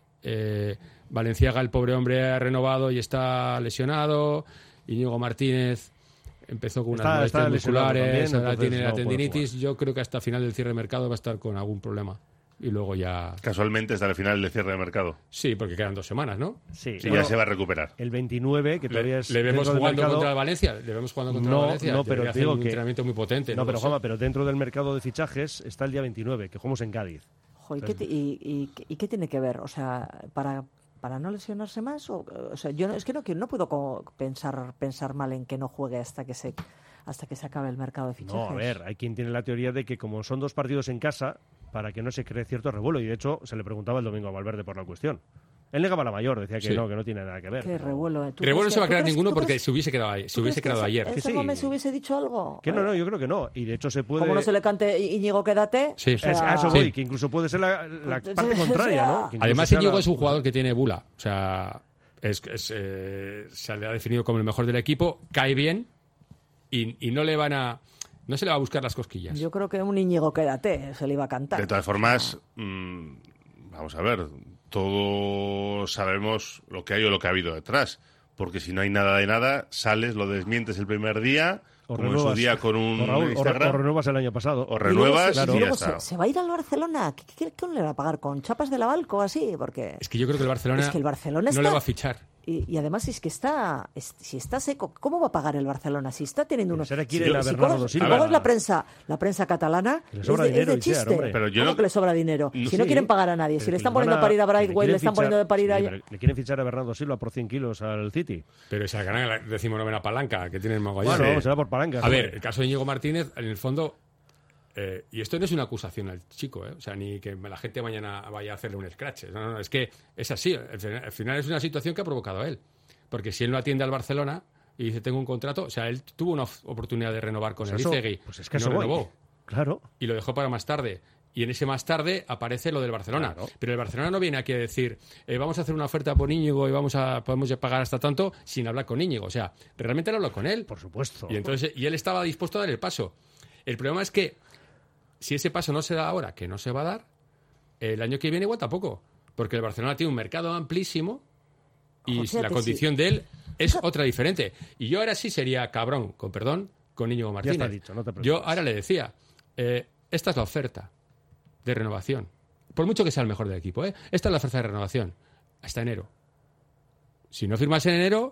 Eh, Valenciaga, el pobre hombre, ha renovado y está lesionado. Íñigo Martínez empezó con unas Está- molestias está lesionado musculares, también, ahora entonces tiene la no puede tendinitis. Yo creo que hasta final del cierre de mercado va a estar con algún problema. Y luego ya... Casualmente está al final del cierre de mercado. Sí, porque quedan dos semanas, ¿no? Sí, Sí, bueno, ya se va a recuperar. el veintinueve, que todavía Le, es le vemos dentro del jugando mercado... contra Valencia. Le vemos jugando contra No, Valencia. no, pero Debería te hacer digo un que- entrenamiento muy potente. No, lo pero sé. Juanma, pero dentro del mercado de fichajes está el día veintinueve, que jugamos en Cádiz. Jo, ¿y, qué ti- y, y- y qué tiene que ver? O sea, para, para no lesionarse más, o, o sea, yo no- es que no, quiero- no puedo co- pensar pensar mal en que no juegue hasta que se hasta que se acabe el mercado de fichajes. No, a ver, hay quien tiene la teoría de que como son dos partidos en casa, para que no se cree cierto revuelo, y de hecho se le preguntaba el domingo a Valverde por la cuestión. Él negaba la mayor, decía que Sí. no, que no tiene nada que ver. Qué revuelo. ¿eh? ¿Tú Revuelo no crees se va a que- crear tú crees- ninguno tú porque crees- se hubiese quedado, ahí- se ¿tú hubiese crees que quedado ese- ayer. ese Sí, sí. Gómez hubiese dicho algo? Que no, no, yo creo que no. Y de hecho se puede... Como no se le cante Íñigo, quédate. Sí, o sí. sea, Es- a eso Sí. voy, que incluso puede ser la, la Entonces, parte contraria, o sea- ¿no? Que incluso Además, sea Íñigo la- es un jugador que tiene bula. O sea, es, es, eh, se le ha definido como el mejor del equipo, cae bien y, y no le van a... No se le va a buscar las cosquillas. Yo creo que un Íñigo, quédate, se le iba a cantar. De todas formas, mmm, vamos a ver, todos sabemos lo que hay o lo que ha habido detrás. Porque si no hay nada de nada, sales, lo desmientes el primer día, O como en su renuevas- día con un o Raúl, o re- Instagram, o renuevas el año pasado. o Y luego renuevas se- y, y ya luego está. se, se va a ir al Barcelona. ¿Qué, qué, qué le va a pagar? ¿Con chapas de la Balco así? Porque... Es que yo creo que el Barcelona, Es que el Barcelona no está- le va a fichar. Y, y además es que está, es- si está seco, ¿cómo va a pagar el Barcelona? Si está teniendo unos... Será Si, quiere a si Bernardo coges- Silva. si coges la prensa, la prensa catalana, Que le es sobra de, es dinero, de Itziar, chiste. hombre. Pero yo ¿Cómo no- que le sobra dinero? No, Si no sí. quieren pagar a nadie, si Pero le que están van poniendo a- para ir a que Brightway, le quieren están fichar- poniendo para ir sí, a... pero le quieren fichar a Bernardo Silva por cien kilos al City. Pero esa gran la decimonovena palanca que tiene el Maguire. Bueno, Sí. será por palancas. A ver, hombre. el caso de Íñigo Martínez, en el fondo, eh, y esto no es una acusación al chico, ¿eh? O sea, ni que la gente mañana vaya a hacerle un scratch. No, no, no, es que es así. Al final, al final es una situación que ha provocado a él. Porque si él no atiende al Barcelona y dice, tengo un contrato, o sea, él tuvo una of- oportunidad de renovar con Pues el eso- Izegui, pues es que y eso no voy. renovó. Claro. Y lo dejó para más tarde. Y en ese más tarde aparece lo del Barcelona. Claro. Pero el Barcelona no viene aquí a decir, eh, vamos a hacer una oferta por Íñigo y vamos a, podemos pagar hasta tanto sin hablar con Íñigo. O sea, realmente lo habló con él. Por supuesto. Y entonces y él estaba dispuesto a dar el paso. El problema es que si ese paso no se da ahora, que no se va a dar, el año que viene igual tampoco. Porque el Barcelona tiene un mercado amplísimo y Ojo, fíjate, la condición sí. de él es otra diferente. Y yo ahora sí sería cabrón, con perdón, con Íñigo Ya Martínez. está dicho, no te preocupes. Yo ahora le decía, eh, esta es la oferta de renovación. Por mucho que sea el mejor del equipo, ¿eh? Esta es la oferta de renovación. Hasta enero. Si no firmas en enero,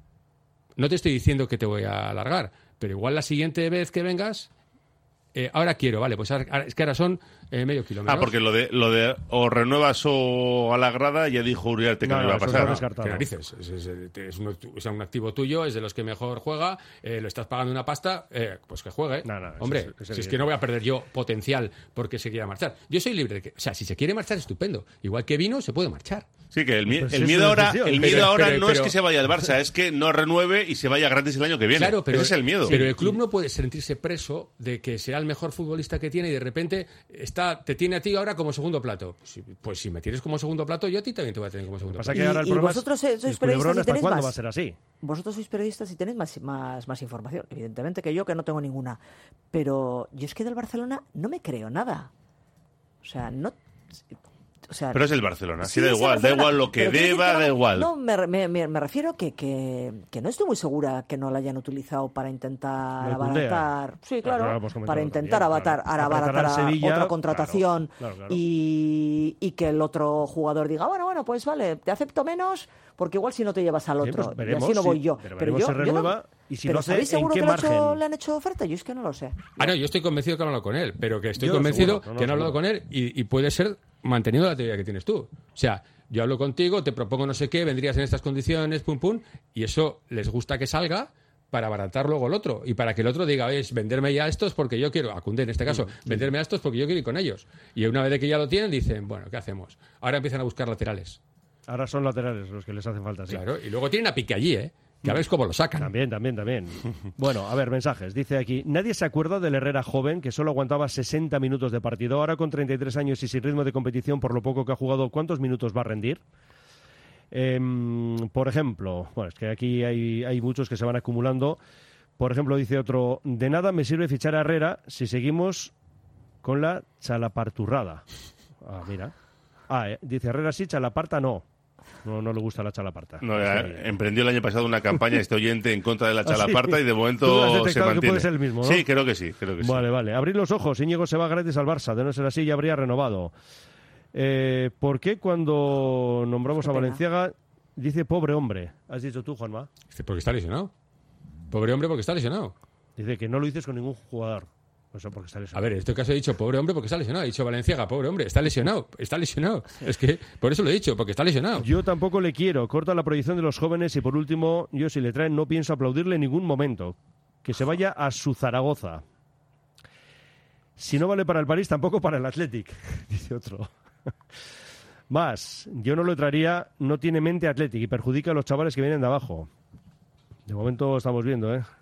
no te estoy diciendo que te voy a alargar, pero igual la siguiente vez que vengas, eh, ahora quiero, vale, pues ahora, ahora- es que ahora son eh, medio kilómetro. Ah, porque lo de, lo de o renuevas o a la grada, ya dijo Uriarte que No, no, no, iba a eso pasar. está ¿no? descartado. ¿Qué narices? Es, es- es un, es un activo tuyo, es de los que mejor juega, eh, lo estás pagando una pasta, eh, pues que juegue. No, no, eso Hombre, es- es si es evidente. que no voy a perder yo potencial porque se quiera marchar. Yo soy libre de que, o sea, si se quiere marchar, estupendo. Igual que vino, se puede marchar. Sí, que el, mie- Pues el es miedo su ahora, decisión. el miedo Pero- ahora pero- no es pero- que se vaya al Barça, es que no renueve y se vaya gratis el año que viene. Claro, pero, Ese es el miedo. Pero el club no puede sentirse preso de que sea el mejor futbolista que tiene y de repente está, te tiene a ti ahora como segundo plato. Pues, si- pues si me tienes como segundo plato, yo a ti también te voy a tener como segundo Pasa plato. que ahora el Y- y problema es vosotros, eh, sois el culebrón periodistas y hasta tenéis cuándo más. va a ser así. Vosotros sois periodistas y tenéis más, más, más información, evidentemente, que yo, que no tengo ninguna. Pero yo es que del Barcelona no me creo nada. O sea, no... O sea, pero es el Barcelona, sí, sí, da es el igual, Barcelona, da igual lo que pero deba, no, da igual. No, me, me, me refiero que, que, que no estoy muy segura que no la hayan utilizado para intentar Lo abaratar. Sí, claro, claro, hemos comentado para intentar también, abaratar, claro. abaratar Apretar al a Sevilla, otra contratación claro, claro, claro. Y, y que el otro jugador diga, bueno, bueno, pues vale, te acepto menos porque igual si no te llevas al Sí, otro, pues veremos, y así no voy sí, yo. pero Pero veremos yo, si yo renueva no, y si pero lo hace, ¿sabéis ¿en seguro qué que le, ha hecho- margen? le han hecho oferta? Yo es que no lo sé. Ah, no, yo estoy convencido que he hablado con él, pero que estoy Yo convencido seguro, no, no, que no he hablado seguro. con él y, y puede ser manteniendo la teoría que tienes tú. O sea, yo hablo contigo, te propongo no sé qué, vendrías en estas condiciones, pum, pum, y eso les gusta que salga para abaratar luego el otro y para que el otro diga, es venderme ya a estos porque yo quiero, a Koundé en este caso, venderme a estos porque yo quiero ir con ellos. Y una vez de que ya lo tienen, dicen, bueno, ¿qué hacemos? Ahora empiezan a buscar laterales. Ahora son laterales los que les hacen falta, sí. Claro, y luego tienen a Piqué allí, ¿eh? Que a ver cómo lo sacan. También, también, también. Bueno, a ver, mensajes. Dice aquí, nadie se acuerda del Herrera joven que solo aguantaba sesenta minutos de partido. Ahora con treinta y tres años y sin ritmo de competición, por lo poco que ha jugado, ¿cuántos minutos va a rendir? Eh, por ejemplo, bueno, es que aquí hay, hay muchos que se van acumulando. Por ejemplo, dice otro, de nada me sirve fichar a Herrera si seguimos con la chalaparturrada. Ah, mira. Ah, eh, dice Herrera sí, chalaparta no. No, no le gusta la chalaparta. No, O sea, eh, emprendió el año pasado una campaña este oyente en contra de la ¿Ah, sí? chalaparta y de Tú lo has momento detectado se que mantiene. puede ser el mismo, ¿no? Sí, creo que sí, creo que sí. Vale, vale. Abrir los ojos. Íñigo se va gratis al Barça. De no ser así, ya habría renovado. Eh, ¿Por qué cuando nombramos Qué a pena. Valenciaga dice pobre hombre? ¿Has dicho tú, Juanma? Dice, porque está lesionado. Pobre hombre porque está lesionado. Dice que no lo dices con ningún jugador. O sea, porque está A lesionado. ver, en este caso he dicho pobre hombre porque está lesionado. He dicho Valenciaga, pobre hombre, está lesionado. Está lesionado. Es que por eso lo he dicho, porque está lesionado. Yo tampoco le quiero. Corta la proyección de los jóvenes y por último, yo si le traen no pienso aplaudirle en ningún momento. Que se vaya a su Zaragoza. Si no vale para el París, tampoco para el Athletic, dice otro. Más, yo no lo traería, no tiene mente Athletic y perjudica a los chavales que vienen de abajo. De momento estamos viendo, ¿eh?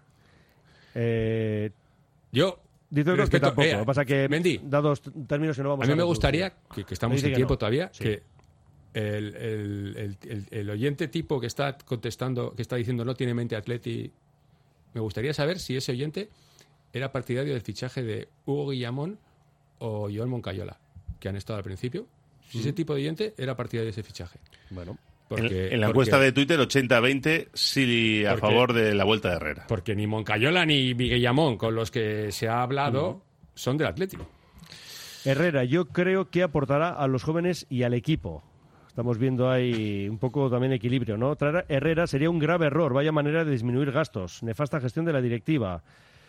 eh Yo dice otro que respeto- tampoco. eh, Lo que pasa que, Mendy, dados términos que no vamos a a mí me reproducir. gustaría, que, que estamos Dice en que tiempo no. todavía, Sí. que el, el- el- el- el oyente tipo que está contestando, que está diciendo no tiene mente Atleti, me gustaría saber si ese oyente era partidario del fichaje de Hugo Guillamón o Joan Moncayola, que han estado al principio. Si ese tipo de oyente era partidario de ese fichaje. Bueno, Porque- en, en la porque- encuesta de Twitter, ochenta veinte sí a Porque- favor de la vuelta de Herrera. Porque ni Moncayola ni Guillamón, con los que se ha hablado, son del Atlético. Herrera, yo creo que aportará a los jóvenes y al equipo. Estamos viendo ahí un poco también equilibrio, ¿no? Traer a Herrera sería un grave error, vaya manera de disminuir gastos, nefasta gestión de la directiva.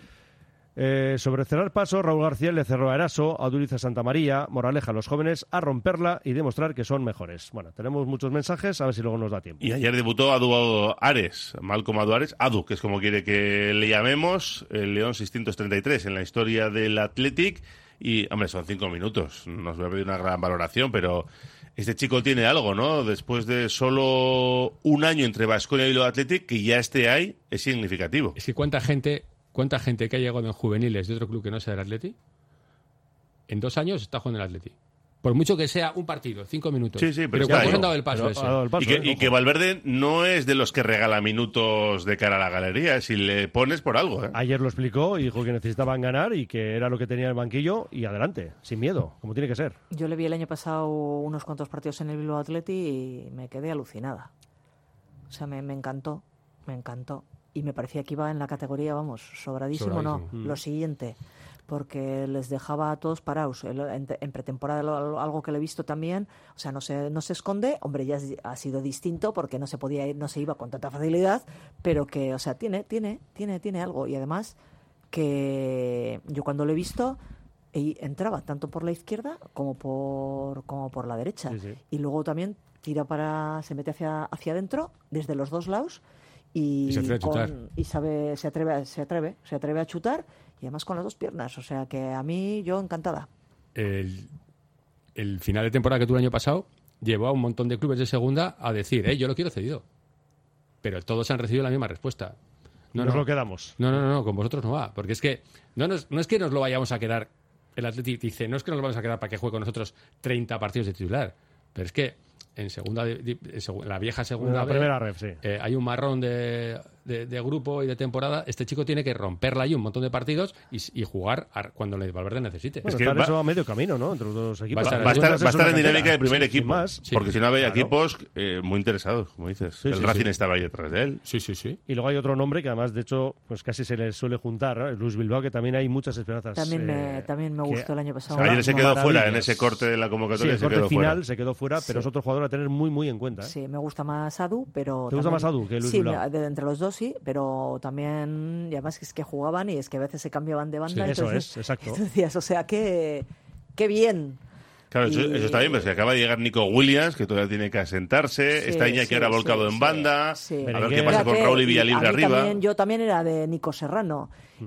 Eh, sobre cerrar paso, Raúl García le cerró a Eraso, a Duriz a Santa María, Moraleja a los jóvenes, a romperla y demostrar que son mejores. Bueno, tenemos muchos mensajes, a ver si luego nos da tiempo. Y ayer debutó Adu Ares, Malcolm Adu Ares, Adu, que es como quiere que le llamemos, el León seiscientos treinta y tres en la historia del Athletic. Y, hombre, son cinco minutos, nos voy a pedir una gran valoración, pero este chico tiene algo, ¿no? Después de solo un año entre Baskonia y lo Athletic, que ya esté ahí, es significativo. Es que cuánta gente, cuánta gente que ha llegado en juveniles de otro club que no sea del Atleti, en dos años está jugando en el Atleti. Por mucho que sea un partido, cinco minutos. Sí, sí, pero pero está ¿cuántos ahí. han dado el paso Pero ese? ha dado el paso, Y que, ¿eh? y Ojo. que Valverde no es de los que regala minutos de cara a la galería, si le pones por algo, ¿eh? Ayer lo explicó y dijo que necesitaban ganar y que era lo que tenía el banquillo y adelante, sin miedo, como tiene que ser. Yo le vi el año pasado unos cuantos partidos en el Bilbao Athletic y me quedé alucinada. O sea, me, me encantó, me encantó. Y me parecía que iba en la categoría, vamos, sobradísimo, Sobradísimo. no. Mm. Lo siguiente, porque les dejaba a todos parados. El- En, en pretemporada lo- algo que le he visto también, o sea, no se, no se esconde, hombre, ya es- ha sido distinto porque no se podía ir, no se iba con tanta facilidad, pero que, o sea, tiene, tiene, tiene, tiene algo. Y además que yo cuando lo he visto y entraba tanto por la izquierda como por como por la derecha. Sí, sí. Y luego también tira para se mete hacia hacia adentro desde los dos lados y, Y se atreve a chutar. con- y sabe se atreve a- se atreve se atreve a chutar y además con las dos piernas, o sea que a mí yo encantada. El, el final de temporada que tuvo el año pasado llevó a un montón de clubes de segunda a decir, eh, yo lo quiero cedido. Pero todos han recibido la misma respuesta. No, Nos no, lo quedamos. no, no, no, con vosotros no va. Porque es que no, nos- no es que nos lo vayamos a quedar. El Atleti dice, no es que nos lo vamos a quedar para que juegue con nosotros treinta partidos de titular. Pero es que en segunda, di- di- en segu- en la vieja segunda La B, primera ref, sí. eh, hay un marrón de, de, de grupo y de temporada, este chico tiene que romperla ahí un montón de partidos y, y jugar a, cuando le Valverde necesite. Bueno, Es que está va- eso a medio camino, ¿no? Entre los dos equipos. Va, Pasar- va a estar, va a estar en Eso dinámica de es una primer cantera, equipo, sin más. Sí. porque si no había Claro. equipos eh, muy interesados, como dices. Sí, el sí, Racing sí. estaba ahí detrás de él. Sí, sí, sí. Y luego hay otro nombre que además, de hecho, pues casi se le suele juntar, ¿no? El Luis Bilbao, que también hay muchas esperanzas. También me, eh, también me que- gustó el año pasado. Ayer Ahora, se quedó fuera en maravillas. ese corte de la Sí, convocatoria. el se corte quedó final fuera. se quedó fuera, pero Sí. es otro jugador a tener muy, muy en cuenta. ¿eh? Sí, me gusta más Adu, pero... ¿Te gusta también- más Adu que Luis Sí, Bilbao? de entre los dos sí, pero también... Y además que es que jugaban y es que a veces se cambiaban de banda. Sí, eso entonces- es, exacto. entonces decías, o sea, que... ¡Qué bien! Claro, eso, Y- eso está bien, pero es que acaba de llegar Nico Williams, que todavía tiene que asentarse. Sí, está Iñaki sí, ahora sí, volcado sí, en banda. sí. A ver Berenguer. qué pasa con Fíjate, Raúl y y Villalibre a mí arriba. también- yo también era de Nico Serrano.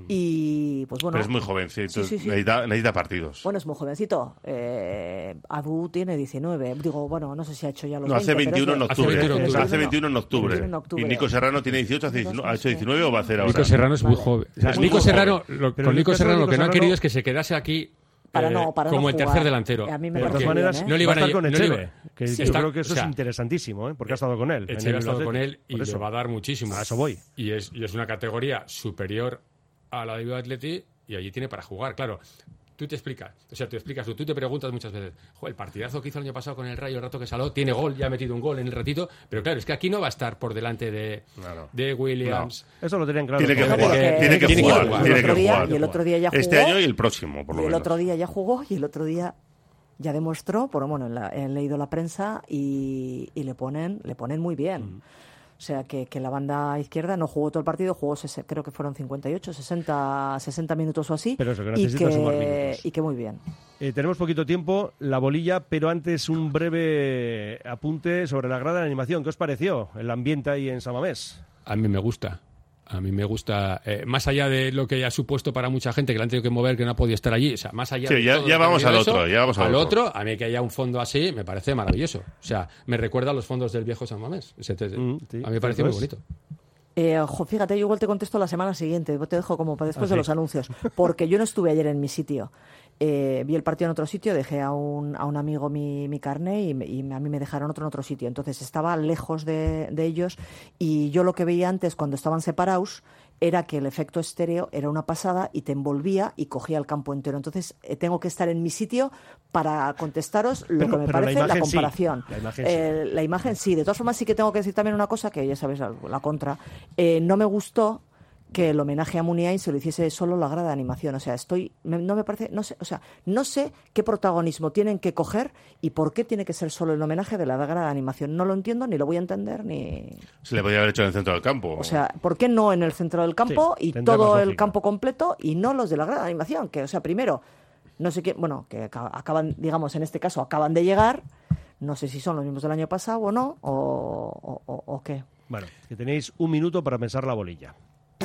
Y pues bueno... Pero es muy jovencito, Sí, sí, sí. Necesita, necesita partidos. Bueno, es muy jovencito. Eh, Adu tiene diecinueve. Digo, bueno, no sé si ha hecho ya los No, hace veinte, pero es veintiuno en de- octubre. Hace veintiuno en Hace veintiuno en octubre. veintiuno en octubre. Y Nico Serrano tiene dieciocho, hace diecinueve, ¿ha hecho diecinueve o va a hacer ahora? Nico Serrano es muy Vale. joven. O sea, es Nico muy Serrano, joven. lo- Pero con en el Nico caso de Serrano lo Nico que no han Serrano- querido es que se quedase aquí Para eh, no- para no como el jugar. tercer delantero. Eh, a mí me De parece todas bien, maneras, ¿eh? no le va a iban a estar con lle- no le Echeve, iba- que Sí. yo Está- creo que eso o sea, es interesantísimo, ¿eh? Porque ha estado con él. en Echeve el ha estado Bilbao con él y por le eso. va a dar muchísimo. A eso voy. Y es, y es una categoría superior a la de Bilbao Athletic y allí tiene para jugar. Claro, tú te explicas, o sea, tú explicas, tú, tú te preguntas muchas veces, "Jo, el partidazo que hizo el año pasado con el Rayo, el rato que salió, tiene gol, ya ha metido un gol en el ratito, pero claro, es que aquí no va a estar por delante de, Claro. de Williams. Eso lo tenían claro. Tiene que todos. jugar, que- tiene que tiene que jugar, jugar. tiene Y el otro que día- jugar. y el otro día ya Este jugó. año y el próximo, por lo Y el menos. otro día ya jugó y el otro día ya demostró, por bueno, en la- he leído la prensa y, y le ponen le ponen muy bien. O sea, que, que la banda izquierda no jugó todo el partido, jugó, sese- creo que fueron cincuenta y ocho, sesenta, sesenta minutos o así. Pero eso, que y, necesita que, sumar minutos. y que muy bien. Eh, tenemos poquito tiempo, la bolilla, pero antes un breve apunte sobre la grada de animación. ¿Qué os pareció el ambiente ahí en San Mamés? A mí me gusta. A mí me gusta, eh, más allá de lo que haya supuesto para mucha gente que le han tenido que mover, que no ha podido estar allí, o sea, más allá Sí, de ya- todo ya lo que ha vamos habido al eso, otro, ya vamos al al otro. otro. A mí que haya un fondo así me parece maravilloso. O sea, me recuerda a los fondos del viejo San Mamés. Ese te- Mm, sí, a mí me pareció muy cierto es. bonito. Eh, ojo, fíjate, yo igual te contesto la semana siguiente, te dejo como para después Ah, de sí. los anuncios, porque yo no estuve ayer en mi sitio. Eh, vi el partido en otro sitio, dejé a un, a un amigo mi, mi carné y, me- y a mí me dejaron otro en otro sitio. Entonces estaba lejos de, de ellos y yo lo que veía antes cuando estaban separados era que el efecto estéreo era una pasada y te envolvía y cogía el campo entero. Entonces eh, tengo que estar en mi sitio para contestaros lo Pero- que me pero la parece la, imagen sí, comparación. la imagen sí. Eh, la imagen sí. De todas formas sí que tengo que decir también una cosa que ya sabes, la, la contra. Eh, no me gustó que el homenaje a Muniain se lo hiciese solo la grada de animación. O sea, estoy, me- no me parece, no sé, o sea, no sé qué protagonismo tienen que coger y por qué tiene que ser solo el homenaje de la grada de animación. No lo entiendo, ni lo voy a entender, ni... Se le podía haber hecho en el centro del campo. O sea, ¿por qué no en el centro del campo Sí, y tendrá todo más el lógica. campo completo y no los de la grada de animación? Que, o sea, primero, no sé qué, bueno, que aca- acaban, digamos, en este caso, acaban de llegar, no sé si son los mismos del año pasado o no, o, o- o- o qué. Bueno, que tenéis un minuto para pensar la bolilla.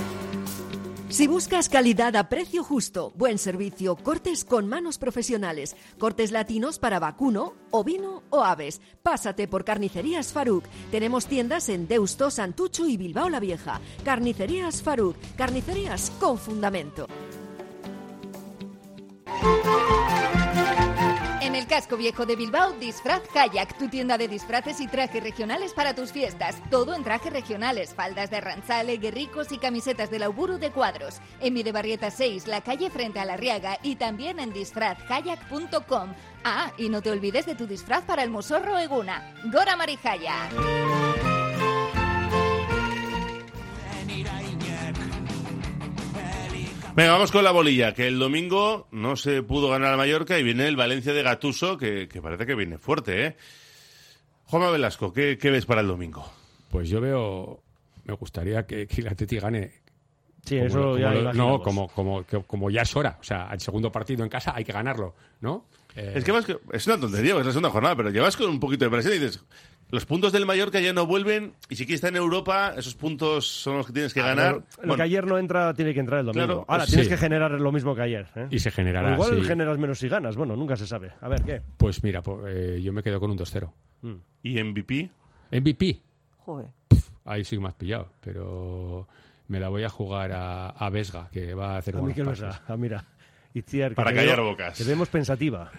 Si buscas calidad a precio justo, buen servicio, cortes con manos profesionales, cortes latinos para vacuno, ovino o aves, pásate por Carnicerías Faruk. Tenemos tiendas en Deusto, Santucho y Bilbao la Vieja. Carnicerías Faruk, carnicerías con fundamento. En el casco viejo de Bilbao, Disfraz Kayak, tu tienda de disfraces y trajes regionales para tus fiestas. Todo en trajes regionales, faldas de Arrantzale, guerricos y camisetas de Lauburu de cuadros. En Mirebarrieta seis, la calle frente a la Riaga y también en disfraz kayak punto com. Ah, y no te olvides de tu disfraz para el Mosorro Eguna. Gora Marijaya. Venga, vamos con la bolilla, que el domingo no se pudo ganar a Mallorca y viene el Valencia de Gattuso, que, que parece que viene fuerte, ¿eh? Juanma Velasco, ¿qué, qué ves para el domingo? Pues yo veo, me gustaría que, que el Atleti gane. Sí, Como eso lo- ya como lo- imaginamos. No, como, como, que- como ya es hora. O sea, el segundo partido en casa hay que ganarlo, ¿no? Eh, Es que vas que- es una tontería, porque es la segunda jornada, pero llevas con un poquito de presión y dices, los puntos del Mallorca ya no vuelven, y si quieres estar en Europa, esos puntos son los que tienes que Ah, ganar. pero Lo Bueno, que ayer no entra tiene que entrar el domingo. Claro, Ahora, pues tienes sí. que generar lo mismo que ayer. ¿eh? y se generará O igual sí. generas menos si ganas. Bueno, nunca se sabe. A ver, ¿qué? Pues mira, pues, eh, yo me quedo con un dos cero. ¿y M V P? M V P, Joder. ahí sí que me has pillado, pero me la voy a jugar a, a Vesga, que va a hacer A buenos Miquel pases. Vesga. Ah, mira. Itziar, que Para te callar veo- bocas. Te vemos pensativa.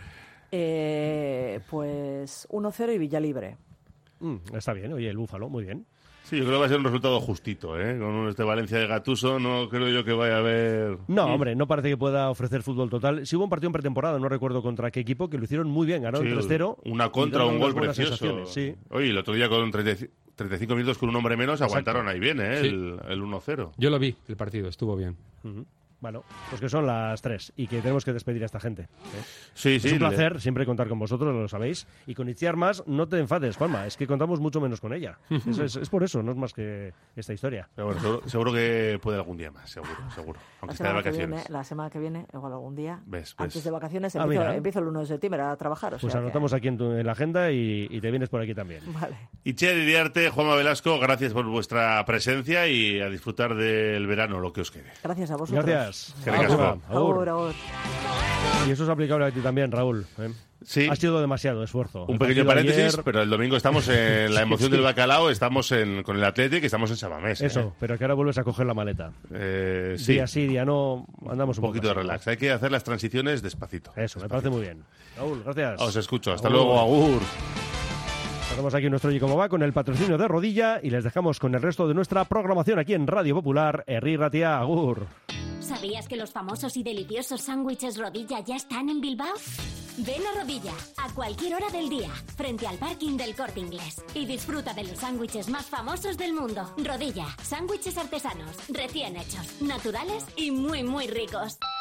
Eh, pues uno cero y Villalibre. Mm, está bien, oye, el Búfalo, muy bien. Sí, yo creo que va a ser un resultado justito, ¿eh? Con este Valencia de Gattuso no creo yo que vaya a haber... No, hombre, no parece que pueda ofrecer fútbol total. Sí hubo un partido en pretemporada, no recuerdo contra qué equipo, que lo hicieron muy bien, ganaron Sí, tres cero. Una contra, un gol precioso. Sí. Oye, el otro día con treinta y cinco minutos con un hombre menos Exacto. aguantaron ahí bien, ¿eh? Sí. El, el uno cero. Yo lo vi, el partido, estuvo bien. Uh-huh. Bueno, pues que son las tres y que tenemos que despedir a esta gente. ¿eh? Sí, es sí. un placer le... siempre contar con vosotros, lo sabéis. Y con Itziar más, no te enfades, Juanma, es que contamos mucho menos con ella. es, es, es por eso, no es más que esta historia. Pero bueno, seguro, seguro que puede algún día más, seguro, seguro. Aunque esté de vacaciones. Viene, la semana que viene, igual algún día, ¿Ves, ves? antes de vacaciones, Ah, empiezo, mira. empiezo el uno de septiembre a trabajar. O Pues sea anotamos que... aquí en, tu, en la agenda y, y te vienes por aquí también. Vale. Itziar Iriarte, Juanma Velasco, gracias por vuestra presencia y a disfrutar del verano, lo que os quede. Gracias a vosotros. Gracias. Que ricasco. Agur. Agur, agur. Y eso es aplicable a ti también, Raúl. ¿eh? Sí. Ha sido demasiado esfuerzo. Un El pequeño partido paréntesis, ayer- pero el domingo estamos en la emoción Sí. del bacalao, estamos en, con el Athletic, estamos en Samamés. ¿eh? Eso, pero que ahora vuelves a coger la maleta. Eh, sí, Día sí, día no, andamos un un, poquito de poco así, relax. Hay que hacer las transiciones despacito. ¿no? Eso, me parece muy bien. Raúl, gracias. Os escucho. Hasta Agur. luego, Agur. Sacamos aquí nuestro Oye Cómo Va con el patrocinio de Rodilla y les dejamos con el resto de nuestra programación aquí en Radio Popular. Herri Ratia, Agur. ¿Sabías que los famosos y deliciosos sándwiches Rodilla ya están en Bilbao? Ven a Rodilla a cualquier hora del día, frente al parking del Corte Inglés, y disfruta de los sándwiches más famosos del mundo. Rodilla, sándwiches artesanos, recién hechos, naturales y muy muy ricos.